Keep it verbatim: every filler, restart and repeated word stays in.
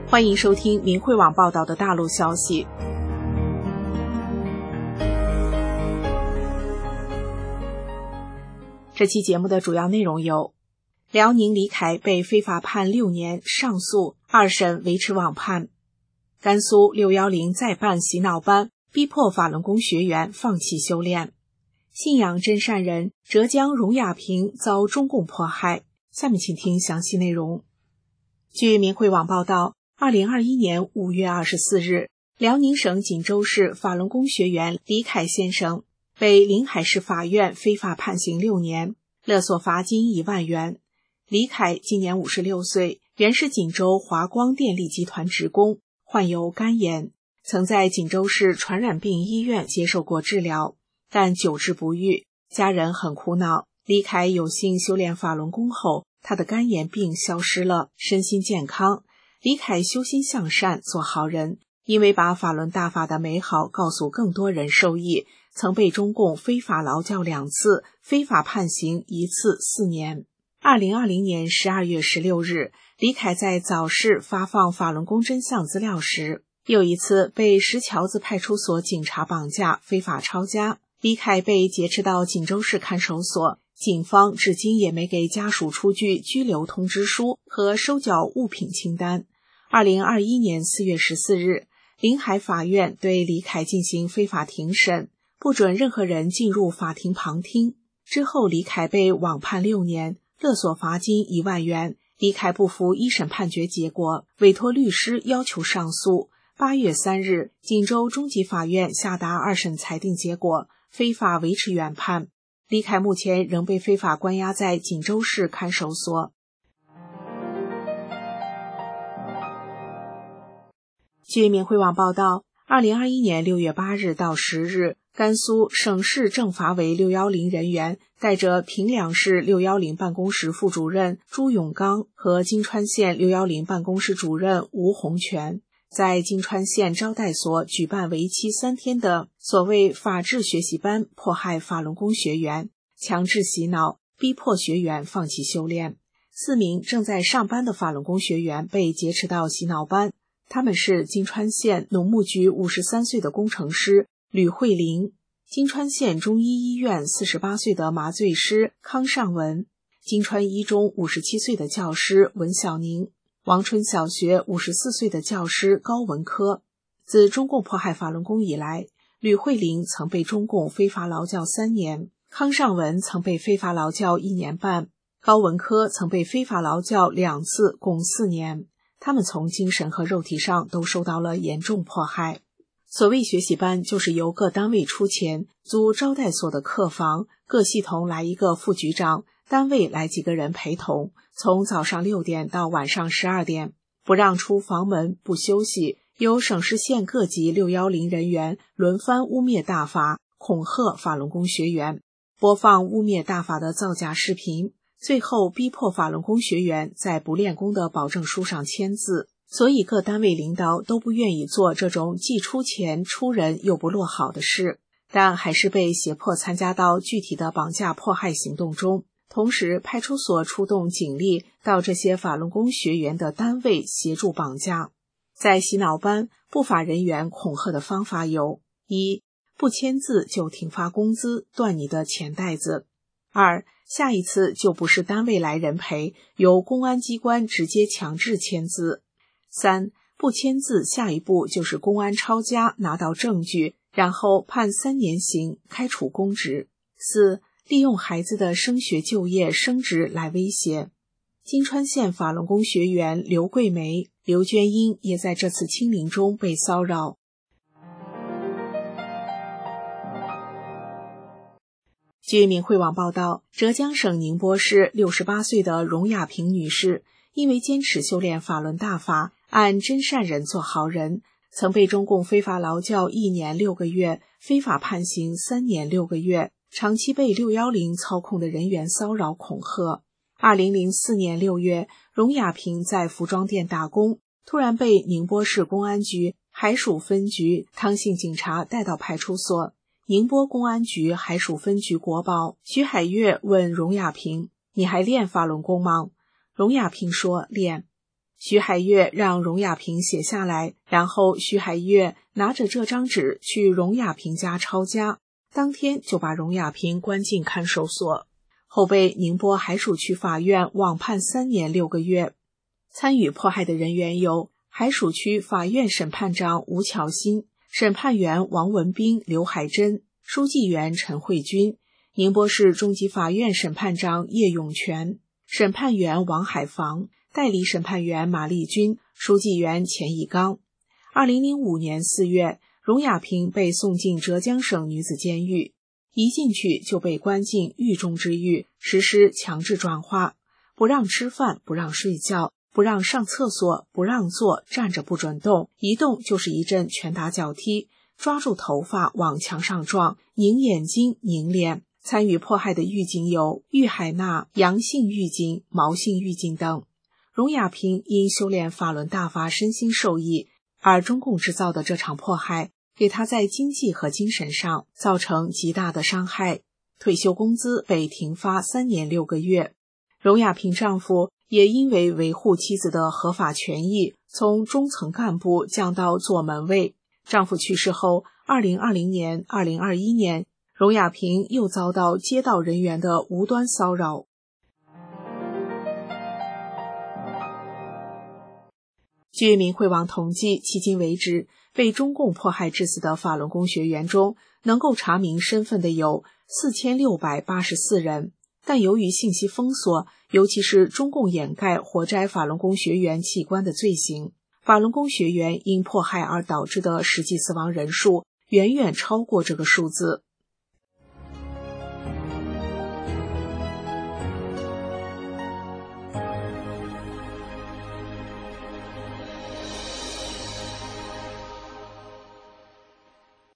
欢迎收听明慧网报道的大陆消息。这期节目的主要内容有：辽宁李凯被非法判六年，上诉，二审维持网判；甘肃六一零再办洗脑班，逼迫法轮功学员放弃修炼；信仰真善人浙江荣亚平遭中共迫害。下面请听详细内容。据明慧网报道，二零二一年五月二十四日，辽宁省锦州市法轮功学员李凯先生被临海市法院非法判刑六年，勒索罚金一万元。李凯今年五十六岁，原是锦州华光电力集团职工，患有肝炎，曾在锦州市传染病医院接受过治疗，但久治不愈，家人很苦恼。李凯有幸修炼法轮功后，他的肝炎病消失了，身心健康。李凯修心向善，做好人，因为把法轮大法的美好告诉更多人受益，曾被中共非法劳教两次，非法判刑一次四年。二零二零年十二月十六日，李凯在早市发放法轮功真相资料时，又一次被石桥子派出所警察绑架，非法抄家。李凯被劫持到锦州市看守所，警方至今也没给家属出具拘留通知书和收缴物品清单。二零二一年四月十四日，临海法院对李凯进行非法庭审，不准任何人进入法庭旁听。之后，李凯被网判六年，勒索罚金一万元。李凯不服一审判决结果，委托律师要求上诉。八月三日，锦州中级法院下达二审裁定结果，非法维持原判。李凯目前仍被非法关押在锦州市看守所。据明慧网报道，二零二一年六月八日到十日，甘肃省市政法委六一零人员带着平凉市六一零办公室副主任朱永刚和金川县六一零办公室主任吴洪全，在金川县招待所举办为期三天的所谓法治学习班，迫害法轮功学员，强制洗脑，逼迫学员放弃修炼。四名正在上班的法轮功学员被劫持到洗脑班，他们是金川县农牧局五十三岁的工程师吕慧玲，金川县中医医院四十八岁的麻醉师康尚文，金川一中五十七岁的教师文小宁，王春小学五十四岁的教师高文科。自中共迫害法轮功以来，吕慧玲曾被中共非法劳教三年，康尚文曾被非法劳教一年半，高文科曾被非法劳教两次，共四年。他们从精神和肉体上都受到了严重迫害。所谓学习班，就是由各单位出钱租招待所的客房，各系统来一个副局长，单位来几个人陪同，从早上六点到晚上十二点，不让出房门，不休息，由省市县各级六一零人员轮番污蔑大法，恐吓法轮功学员，播放污蔑大法的造假视频，最后逼迫法轮功学员在不练功的保证书上签字。所以各单位领导都不愿意做这种既出钱出人又不落好的事，但还是被胁迫参加到具体的绑架迫害行动中。同时，派出所出动警力到这些法轮功学员的单位协助绑架。在洗脑班，不法人员恐吓的方法有：一、不签字就停发工资，断你的钱袋子；二、下一次就不是单位来人陪，由公安机关直接强制签字；三、不签字，下一步就是公安抄家，拿到证据，然后判三年刑，开除公职；四、利用孩子的升学、就业、升职来威胁。金川县法轮功学员刘桂梅、刘娟英也在这次清零中被骚扰。据明慧网报道，浙江省宁波市六十八岁的荣亚平女士，因为坚持修炼法轮大法，按真善人做好人，曾被中共非法劳教一年六个月，非法判刑三年六个月，长期被六一零操控的人员骚扰恐吓。二零零四年六月，荣亚平在服装店打工，突然被宁波市公安局海曙分局汤姓警察带到派出所。宁波公安局海曙分局国保徐海月问荣亚平：“你还练法轮功吗？”荣亚平说：“练。” 徐海月让荣亚平写下来，然后徐海月拿着这张纸去荣亚平家抄家，当天就把荣亚平关进看守所，后被宁波海曙区法院网判三年六个月。参与迫害的人员有海曙区法院审判长吴巧新、审判员王文斌、刘海珍、书记员陈慧君，宁波市中级法院审判长叶永全、审判员王海防、代理审判员马丽君、书记员钱以刚。二零零五年四月，荣亚平被送进浙江省女子监狱，一进去就被关进狱中之狱，实施强制转化，不让吃饭，不让睡觉，不让上厕所，不让坐，站着不准动，一动就是一阵拳打脚踢，抓住头发往墙上撞，拧眼睛，拧脸。参与迫害的狱警有郁海娜、杨姓狱警、毛姓狱警等。荣亚平因修炼法轮大法身心受益，而中共制造的这场迫害给他在经济和精神上造成极大的伤害，退休工资被停发三年六个月。荣亚平丈夫也因为维护妻子的合法权益，从中层干部降到做门卫。丈夫去世后，二零二零年、二零二一年，荣亚平又遭到街道人员的无端骚扰。据民汇网统计，迄今为止，被中共迫害致死的法轮功学员中，能够查明身份的有四千六百八十四人，但由于信息封锁，尤其是中共掩盖活摘法轮功学员器官的罪行，法轮功学员因迫害而导致的实际死亡人数远远超过这个数字。